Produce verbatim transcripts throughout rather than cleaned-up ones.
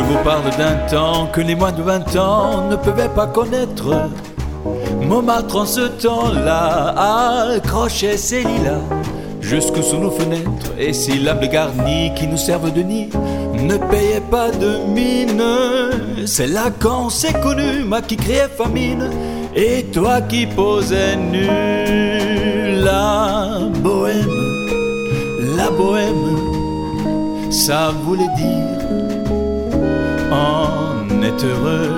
vous parle d'un temps que les moins de vingt ans ne pouvaient pas connaître. Montmartre en ce temps-là accrochait ses lilas jusque sous nos fenêtres, et si l'âble garni qui nous servent de nid ne payait pas de mine, c'est là qu'on s'est connu, moi qui criais famine et toi qui posais nu. La bohème, la bohème, ça voulait dire on est heureux.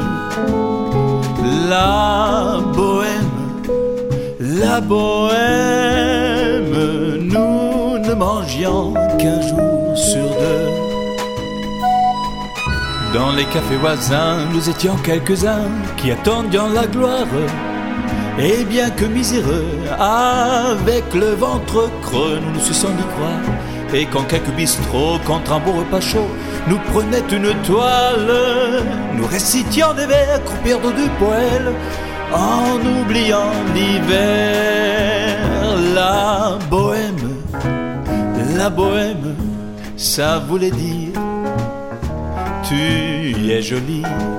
La bohème, la bohème, nous ne mangions qu'un jour sur deux. Dans les cafés voisins, nous étions quelques-uns qui attendions la gloire. Et bien que miséreux, avec le ventre creux, nous nous suçons d'y croire. Et quand quelques bistrots, contre un beau repas chaud, nous prenaient une toile, nous récitions des vers croupir d'eau du poêle, en oubliant l'hiver. La bohème, la bohème, ça voulait dire tu es jolie.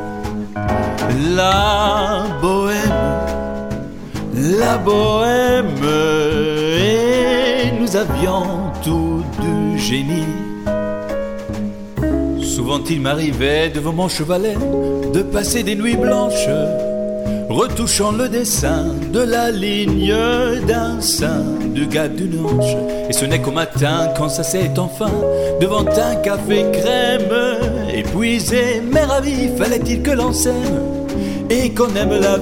La bohème, la bohème, et nous avions tout du génie. Souvent il m'arrivait devant mon chevalet de passer des nuits blanches, retouchant le dessin de la ligne d'un sein, du gars d'une hanche. Et ce n'est qu'au matin, quand ça s'est enfin devant un café crème, épuisé mais ravi, fallait-il que l'on s'aime et qu'on aime la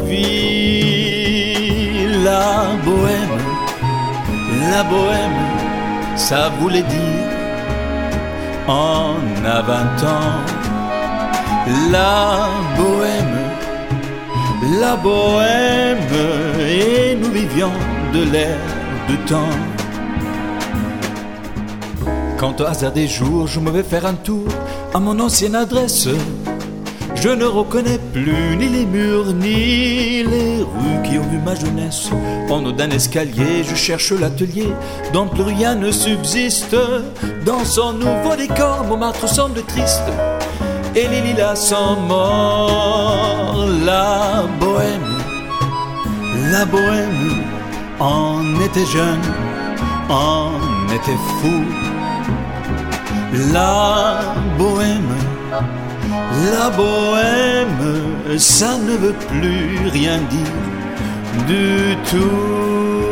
vie. La bohème, la bohème, ça voulait dire on a vingt ans. La bohème, la bohème, et nous vivions de l'air du temps. Quand au hasard des jours je me vais faire un tour à mon ancienne adresse, je ne reconnais plus ni les murs ni les rues qui ont vu ma jeunesse. En haut d'un escalier, je cherche l'atelier dont plus rien ne subsiste. Dans son nouveau décor, Montmartre semble triste et les lilas sont morts. La bohème, la bohème, on était jeunes, on était fous. La bohème, la bohème, ça ne veut plus rien dire du tout.